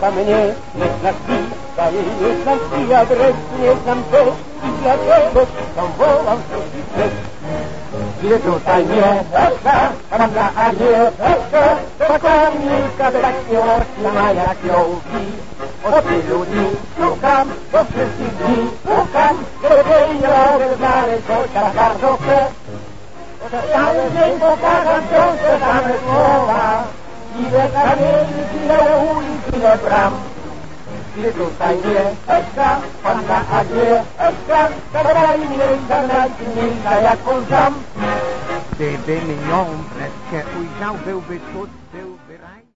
kocha mnie, nie zna spisa, nie znam swój adres, nie znam też i dlaczego tą wołam sobie też. Ile tutaj nie taka, prawda, a nie taka, taka milka, tak miłosna jak jąki. Od tylu dni szukam, do wszystkich dni szukam, żeby nie mogę znaleźć, chociaż bardzo chcę. Cały dzień pokażam wciąż te same słowa. Ile kamieni, ile ulic, ile bram. Ile tutaj nie Eśka, panna, a nie Eśka, taka imniejsza, najsilniejsza jak on sam. Gdybym ją wreszcie ujrzał, byłby cud,